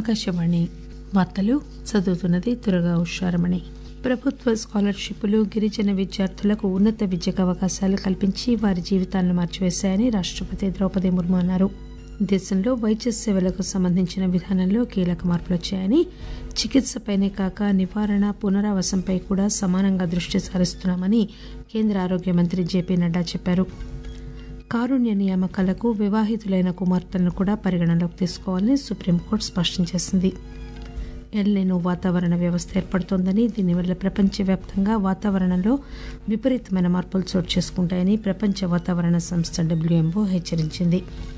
ఆకాశవాణి వార్తలు చదువుతున్నది దుర్గా ఉషారమణి. ప్రభుత్వ స్కాలర్షిప్లు గిరిజన విద్యార్థులకు ఉన్నత విద్యకు అవకాశాలు కల్పించి వారి జీవితాలను మార్చివేశాయని రాష్టపతి ద్రౌపది ముర్ము అన్నారు. దేశంలో వైద్య సేవలకు సంబంధించిన విధానంలో కీలక మార్పులు వచ్చాయని, చికిత్సపైనే కాక నివారణ, పునరావాసంపై కూడా సమానంగా దృష్టి సారిస్తున్నామని కేంద్ర ఆరోగ్య మంత్రి జేపీ నడ్డా చెప్పారు. కారుణ్య నియామకాలకు వివాహితులైన కుమార్తెలను కూడా పరిగణనలోకి తీసుకోవాలని సుప్రీంకోర్టు స్పష్టం చేసింది. ఎల్నినో వాతావరణ వ్యవస్థ ఏర్పడుతోందని, దీనివల్ల ప్రపంచవ్యాప్తంగా వాతావరణంలో విపరీతమైన మార్పులు చోటు చేసుకుంటాయని ప్రపంచ వాతావరణ సంస్థ WMO హెచ్చరించింది.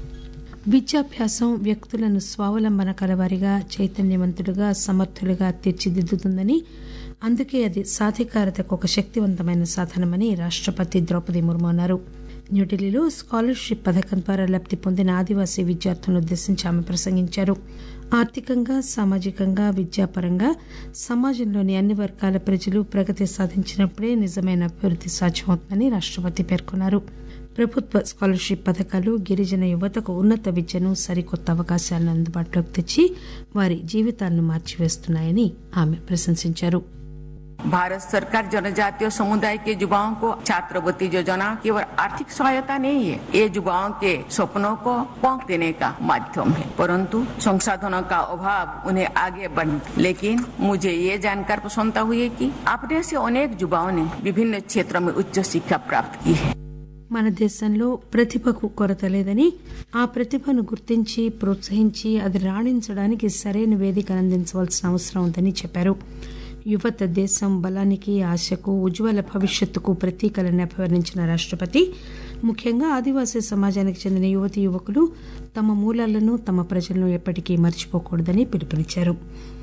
విద్యాభ్యాసం వ్యక్తులను స్వావలంబన కలవారిగా, చైతన్యవంతులుగా, సమర్థులుగా తీర్చిదిద్దుతుందని, అందుకే అది సాధికారతకు ఒక శక్తివంతమైన సాధనమని రాష్టపతి ద్రౌపది ముర్ము అన్నారు. న్యూఢిల్లీలో స్కాలర్షిప్ పథకం ద్వారా లబ్ది పొందిన ఆదివాసీ విద్యార్థులను ఉద్దేశించి ఆమె ప్రసంగించారు. ఆర్థికంగా, సామాజికంగా, విద్యాపరంగా సమాజంలోని అన్ని వర్గాల ప్రజలు ప్రగతి సాధించినప్పుడే నిజమైన అభివృద్ది సాధ్యమవుతుందని రాష్టపతి పేర్కొన్నారు. ప్రభుత్వ స్కాలర్షిప్ పథకాలు గిరిజన యువతకు ఉన్నత విద్యను, సరికొత్త అవకాశాలను అందుబాటులోకి తెచ్చి వారి జీవితాలను మార్చివేస్తున్నాయని ఆమె ప్రశంసించారు. भारत सरकार जनजातीय समुदाय के युवाओं को छात्रवृत्ति योजना केवल आर्थिक सहायता नहीं है, ये युवाओं के सपनों को पंख देने का माध्यम है, परंतु संसाधनों का अभाव उन्हें आगे बढ़ने. लेकिन मुझे ये जानकर प्रसन्नता हुई है कि अपने से अनेक युवाओं ने विभिन्न क्षेत्रों में उच्च शिक्षा प्राप्त की है. మన దేశంలో ప్రతిభకు కొరత లేదని, ఆ ప్రతిభను గుర్తించి ప్రోత్సహించి అది రాణించడానికి సరైన వేదికను అందించవలసిన అవసరం ఉందని చెప్పారు. యువత దేశం బలానికి, ఆశకు, ఉజ్వల భవిష్యత్తుకు ప్రతీకలని అభివర్ణించిన రాష్టపతి ముఖ్యంగా ఆదివాసీ సమాజానికి చెందిన యువతీ యువకులు తమ మూలాలను, తమ ప్రజలను ఎప్పటికీ మర్చిపోకూడదని పిలుపునిచ్చారు.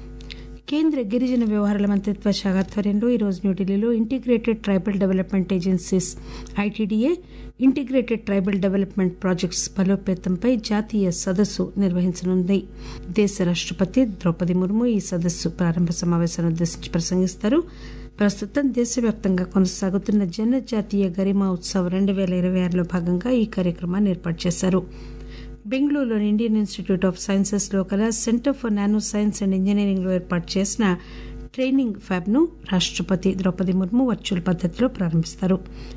కేంద్ర గిరిజన వ్యవహారాల మంత్రిత్వ శాఖ ఆధ్వర్యంలో ఈరోజు న్యూఢిల్లీలో integrated tribal development agencies ITDA, integrated tribal development projects బలోపేతంపై జాతీయ సదస్సు నిర్వహించనుంది. దేశ రాష్టపతి ద్రౌపది ముర్ము ఈ సదస్సు ప్రారంభ సమావేశాన్ని ఉద్దేశించి ప్రసంగిస్తారు. ప్రస్తుతం దేశవ్యాప్తంగా కొనసాగుతున్న జనజాతీయ గరిమా ఉత్సవ్ 2026లో భాగంగా ఈ కార్యక్రమాన్ని ఏర్పాటు చేశారు. బెంగళూరులోని ఇండియన్ ఇన్స్టిట్యూట్ ఆఫ్ సైన్సెస్ లో కల centre for nano science and engineering లో ఏర్పాటు చేసిన ట్రైనింగ్ ఫ్యాబ్ ను రాష్టపతి ద్రౌపది ముర్ము వర్చువల్ పద్దతిలో ప్రారంభిస్తారు.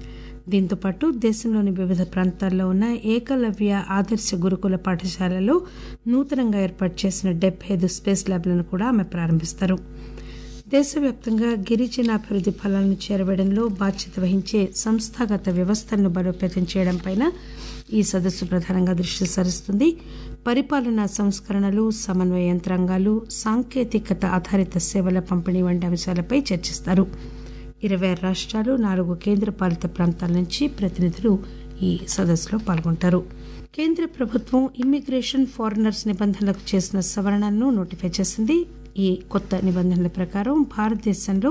దీంతో పాటు దేశంలోని వివిధ ప్రాంతాల్లో ఉన్న ఏకలవ్య ఆదర్శ గురుకుల పాఠశాలలో నూతనంగా ఏర్పాటు చేసిన 75 స్పేస్ ల్యాబ్లను కూడా ఆమె ప్రారంభిస్తారు. దేశవ్యాప్తంగా గిరిజనాభివృద్ది ఫలాలను చేరవేయడంలో బాధ్యత వహించే సంస్థాగత వ్యవస్థలను బలోపేతం చేయడంపై ఈ సదస్సు ప్రధానంగా దృష్టి సారిస్తుంది. పరిపాలనా సంస్కరణలు, సమన్వయ యంత్రాంగాలు, సాంకేతికత ఆధారిత సేవల పంపిణీ వంటి అంశాలపై చర్చిస్తారు. 26 రాష్ట్రాలు, 4 కేంద్రపాలిత ప్రాంతాల నుంచి ప్రతినిధులు ఈ సదస్సులో పాల్గొంటారు. కేంద్ర ప్రభుత్వం ఇమ్మిగ్రేషన్, ఫారినర్స్ నిబంధనలకు చేసిన సవరణలను నోటిఫై చేసింది. ఈ కొత్త నిబంధనల ప్రకారం భారతదేశంలో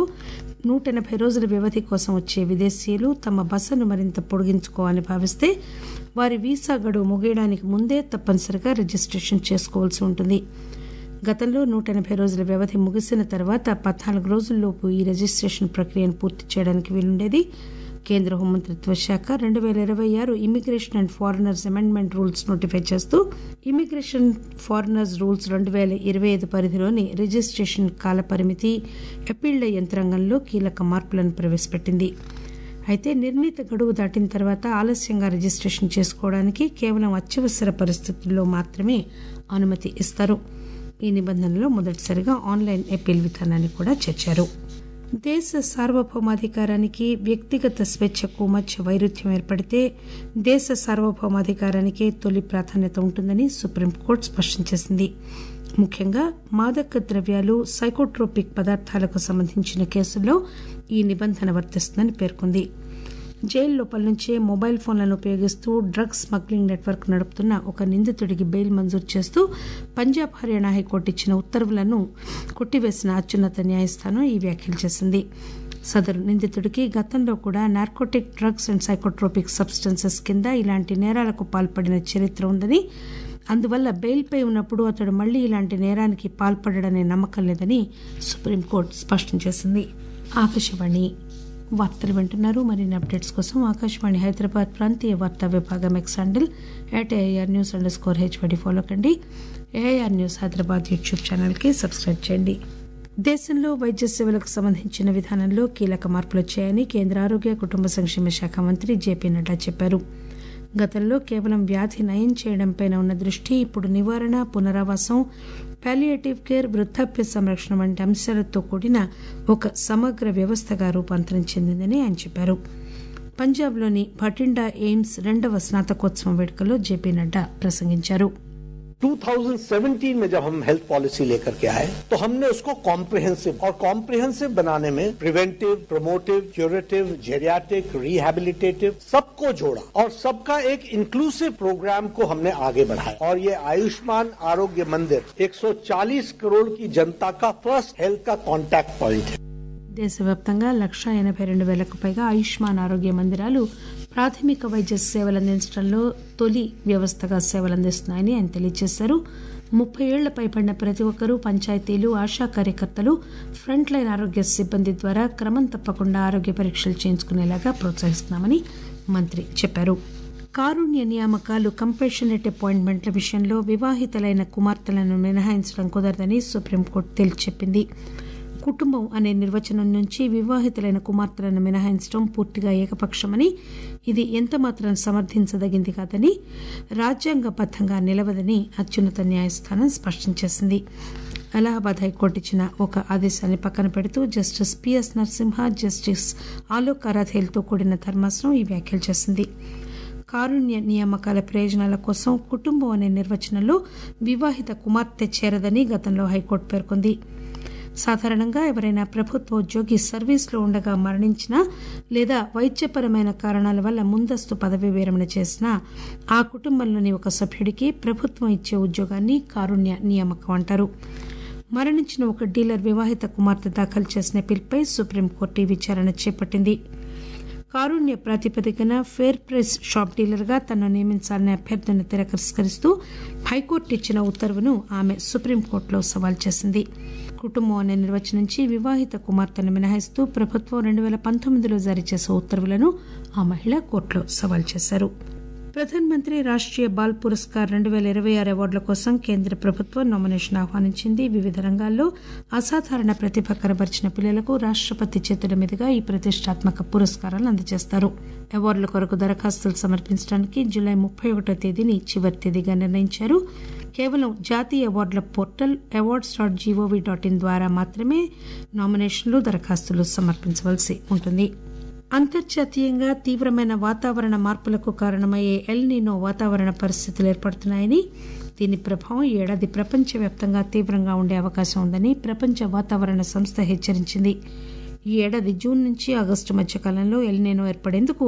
180 రోజుల వ్యవధి కోసం వచ్చే విదేశీయులు తమ బసను మరింత పొడిగించుకోవాలని భావిస్తే వారి వీసా గడువు ముగియడానికి ముందే తప్పనిసరిగా రిజిస్ట్రేషన్ చేసుకోవాల్సి ఉంటుంది. గతంలో 180 రోజుల వ్యవధి ముగిసిన తర్వాత 14 రోజుల్లోపు ఈ రిజిస్ట్రేషన్ ప్రక్రియను పూర్తి చేయడానికి వీలుండేది. కేంద్ర హోంమంత్రిత్వ శాఖ 2026 immigration and foreigners amendment rules notify చేస్తూ ఇమిగ్రేషన్ ఫారినర్స్ రూల్స్ 2025 పరిధిలోని రిజిస్ట్రేషన్ కాలపరిమితి, అప్పీళ్ల యంత్రాంగంలో కీలక మార్పులను ప్రవేశపెట్టింది. అయితే నిర్ణీత గడువు దాటిన తర్వాత ఆలస్యంగా రిజిస్ట్రేషన్ చేసుకోవడానికి కేవలం అత్యవసర పరిస్థితుల్లో మాత్రమే అనుమతి ఇస్తారు. ఈ నిబంధనలో మొదటిసారిగా ఆన్లైన్ అప్పీల్ విధానాన్ని కూడా చేర్చారు. దేశ సార్వభౌమాధికారానికి, వ్యక్తిగత స్వేచ్ఛకు మధ్య వైరుధ్యం ఏర్పడితే దేశ సార్వభౌమాధికారానికే తొలి ప్రాధాన్యత ఉంటుందని సుప్రీంకోర్టు స్పష్టం చేసింది. ముఖ్యంగా మాదక ద్రవ్యాలు, సైకోట్రోపిక్ పదార్థాలకు సంబంధించిన కేసుల్లో ఈ నిబంధన వర్తిస్తుందని పేర్కొంది. జైలు లోపల నుంచే మొబైల్ ఫోన్లను ఉపయోగిస్తూ డ్రగ్స్ స్మగ్లింగ్ నెట్వర్క్ నడుపుతున్న ఒక నిందితుడికి బెయిల్ మంజూరు చేస్తూ పంజాబ్, హర్యానా హైకోర్టు ఇచ్చిన ఉత్తర్వులను కొట్టివేసిన అత్యున్నత న్యాయస్థానం ఈ వ్యాఖ్యలు చేసింది. సదరు నిందితుడికి గతంలో కూడా narcotic drugs and psychotropic substances కింద ఇలాంటి నేరాలకు పాల్పడిన చరిత్ర ఉందని, అందువల్ల బెయిల్పై ఉన్నప్పుడు అతడు మళ్లీ ఇలాంటి నేరానికి పాల్పడడనే నమ్మకం లేదని సుప్రీంకోర్టు స్పష్టం చేసింది. ఆకాశవాణి వార్తలు వింటున్నారు. మరిన్ని అప్డేట్స్ కోసం ఆకాశవాణి హైదరాబాద్ ప్రాంతీయ వార్తా విభాగం ఎక్స్ హ్యాండిల్ @AIRnews_HD ఫాలో కండి. ఏఐఆర్ న్యూస్ హైదరాబాద్ యూట్యూబ్ ఛానల్కి సబ్స్క్రైబ్ చేయండి. దేశంలో వైద్య సేవలకు సంబంధించిన విధానంలో కీలక మార్పులు వచ్చాయని కేంద్ర ఆరోగ్య కుటుంబ సంక్షేమ శాఖ మంత్రి జేపీ నడ్డా చెప్పారు. గతంలో కేవలం వ్యాధి నయం చేయడంపై ఉన్న దృష్టి ఇప్పుడు నివారణ, పునరావాసం, పాలియేటివ్ కేర్, వృద్ధాప్య సంరక్షణ వంటి అంశాలతో కూడిన ఒక సమగ్ర వ్యవస్థగా రూపాంతరం చెందిందని ఆయన చెప్పారు. పంజాబ్లోని భటిండా ఎయిమ్స్ 2వ స్నాతకోత్సవం వేడుకలో జేపీ నడ్డా ప్రసంగించారు. 2017 में जब हम हेल्थ पॉलिसी लेकर के आए तो हमने उसको कॉम्प्रिहेंसिव बनाने में preventive, promotive, curative, geriatric, rehabilitative सबको जोड़ा और सबका एक इंक्लूसिव प्रोग्राम को हमने आगे बढ़ाया. और ये आयुष्मान आरोग्य मंदिर 140 करोड़ की जनता का फर्स्ट हेल्थ का कॉन्टैक्ट पॉइंट है. దేశవ్యాప్తంగా 182,000కు పైగా ఆయుష్మాన్ ఆరోగ్య మందిరాలు ప్రాథమిక వైద్య సేవలు అందించడంలో తొలి వ్యవస్థగా సేవలందిస్తున్నాయని ఆయన తెలియజేశారు. 30 ఏళ్ల పైబడిన ప్రతి ఒక్కరూ పంచాయతీలు, ఆశా కార్యకర్తలు, ఫ్రంట్ లైన్ ఆరోగ్య సిబ్బంది ద్వారా క్రమం తప్పకుండా ఆరోగ్య పరీక్షలు చేయించుకునేలాగా ప్రోత్సహిస్తున్నామని మంత్రి చెప్పారు. కారుణ్య నియామకాలు, కంపాషనేట్ అపాయింట్మెంట్ల విషయంలో వివాహితులైన కుమార్తెలను మినహాయించడం కుదరదని సుప్రీంకోర్టు తేల్చి చెప్పింది. కుటుంబం అనే నిర్వచనం నుంచి వివాహితులైన కుమార్తెలను మినహాయించడం పూర్తిగా ఏకపక్షమని, ఇది ఎంతమాత్రం సమర్థించదగింది కాదని, రాజ్యాంగబద్దంగా నిలవదని అత్యున్నత న్యాయస్థానం స్పష్టం చేసింది. అలహాబాద్ హైకోర్టు ఇచ్చిన ఒక ఆదేశాన్ని పక్కన పెడుతూ justice PS Narasimha, justice Alok అరాధేలతో కూడిన ధర్మాసనం ఈ వ్యాఖ్యలు చేసింది. కారుణ్య నియామకాల ప్రయోజనాల కోసం కుటుంబం అనే నిర్వచనంలో వివాహిత కుమార్తె చేరదని గతంలో హైకోర్టు పేర్కొంది. సాధారణంగా ఎవరైనా ప్రభుత్వ ఉద్యోగి సర్వీస్లో ఉండగా మరణించినా లేదా వైద్యపరమైన కారణాల వల్ల ముందస్తు పదవీ విరమణ చేసినా ఆ కుటుంబంలోని ఒక సభ్యుడికి ప్రభుత్వం ఇచ్చే ఉద్యోగాన్ని కారుణ్య నియామకం అంటారు. మరణించిన ఒక డీలర్ వివాహిత కుమార్తె దాఖలు చేసిన పిల్పై సుప్రీంకోర్టు విచారణ చేపట్టింది. కారుణ్య ప్రాతిపదికన ఫేర్ ప్రైస్ షాప్ డీలర్గా తనను నియమించాలనే అభ్యర్థనను తిరస్కరిస్తూ హైకోర్టు ఇచ్చిన ఉత్తర్వును ఆమె సుప్రీంకోర్టులో సవాల్ చేసింది. కుటుంబం అనే నిర్వచనం నుంచి వివాహిత కుమార్తెను మినహాయిస్తూ ప్రభుత్వం 2019లో జారీ చేసే ఉత్తర్వులను ఆ మహిళ కోర్టులో సవాల్ చేశారు. ప్రధాన్ మంత్రి రాష్ట్రీయ బాల్ పురస్కార్ 2026 అవార్డుల కోసం కేంద్ర ప్రభుత్వం నామినేషన్ ఆహ్వానించింది. వివిధ రంగాల్లో అసాధారణ ప్రతిభ కనబరిచిన పిల్లలకు రాష్టపతి చేతుల మీదుగా ఈ ప్రతిష్టాత్మక పురస్కారాలను అందజేస్తారు. అవార్డుల కొరకు దరఖాస్తులు సమర్పించడానికి జూలై 31వ తేదీని చివరి తేదీగా నిర్ణయించారు. కేవలం జాతీయ అవార్డుల పోర్టల్ awards.gov.in ద్వారా మాత్రమే నామినేషన్లు, దరఖాస్తులు సమర్పించవలసి ఉంటుంది. అంతర్జాతీయంగా తీవ్రమైన వాతావరణ మార్పులకు కారణమయ్యే ఎల్ నీనో వాతావరణ పరిస్థితులు ఏర్పడుతున్నాయని, దీని ప్రభావం ఈ ఏడాది ప్రపంచవ్యాప్తంగా తీవ్రంగా ఉండే అవకాశం ఉందని ప్రపంచ వాతావరణ సంస్థ హెచ్చరించింది. ఈ ఏడాది జూన్ నుంచి ఆగస్టు మధ్య కాలంలో ఎల్ నీనో ఏర్పడేందుకు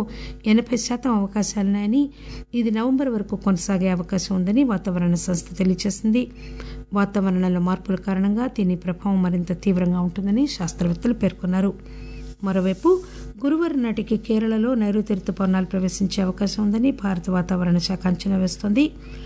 80% అవకాశాలున్నాయని, ఇది నవంబర్ వరకు కొనసాగే అవకాశం ఉందని వాతావరణ సంస్థ తెలియజేసింది. వాతావరణంలో మార్పుల కారణంగా దీని ప్రభావం మరింత తీవ్రంగా ఉంటుందని శాస్త్రవేత్తలు పేర్కొన్నారు. మరోవైపు గురువారం నాటికి కేరళలో నైరుతి రుతుపవనాలు ప్రవేశించే అవకాశం ఉందని భారత వాతావరణ శాఖ అంచనా వేస్తోంది.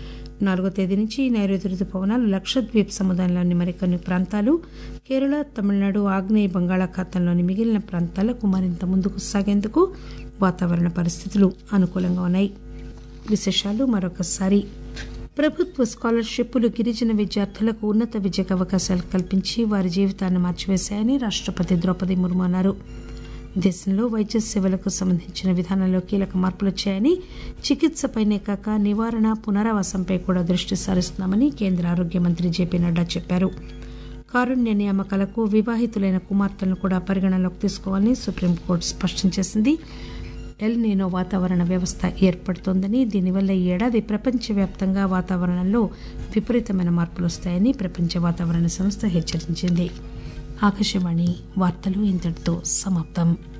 4వ తేదీ నుంచి నైరుతి రుతుపవనాలు లక్షద్వీప్ సముదాయంలోని మరికొన్ని ప్రాంతాలు, కేరళ, తమిళనాడు, ఆగ్నేయ బంగాళాఖాతంలోని మిగిలిన ప్రాంతాలకు మరింత ముందుకు సాగేందుకు వాతావరణ పరిస్థితులు అనుకూలంగా ఉన్నాయి. విశేషాలు మరొకసారి. ప్రభుత్వ స్కాలర్షిప్లు గిరిజన విద్యార్థులకు ఉన్నత విద్యకు అవకాశాలు కల్పించి వారి జీవితాన్ని మార్చివేశాయని రాష్టపతి ద్రౌపది ముర్ము అన్నారు. దేశంలో వైద్య సేవలకు సంబంధించిన విధానంలో కీలక మార్పులు వచ్చాయని, చికిత్సపైనే కాక నివారణ, పునరావాసంపై కూడా దృష్టి సారిస్తున్నామని కేంద్ర ఆరోగ్య మంత్రి జేపీ నడ్డా చెప్పారు. కారుణ్య నియామకాలకు వివాహితులైన కుమార్తెలను కూడా పరిగణనలోకి తీసుకోవాలని సుప్రీంకోర్టు స్పష్టం చేసింది. ఎల్ నీనో వాతావరణ వ్యవస్థ ఏర్పడుతోందని, దీనివల్ల ఈ ఏడాది ప్రపంచవ్యాప్తంగా వాతావరణంలో విపరీతమైన మార్పులు వస్తాయని ప్రపంచ వాతావరణ సంస్థ హెచ్చరించింది. ఆకాశవాణి వార్తలు ఇంతటితో సమాప్తం.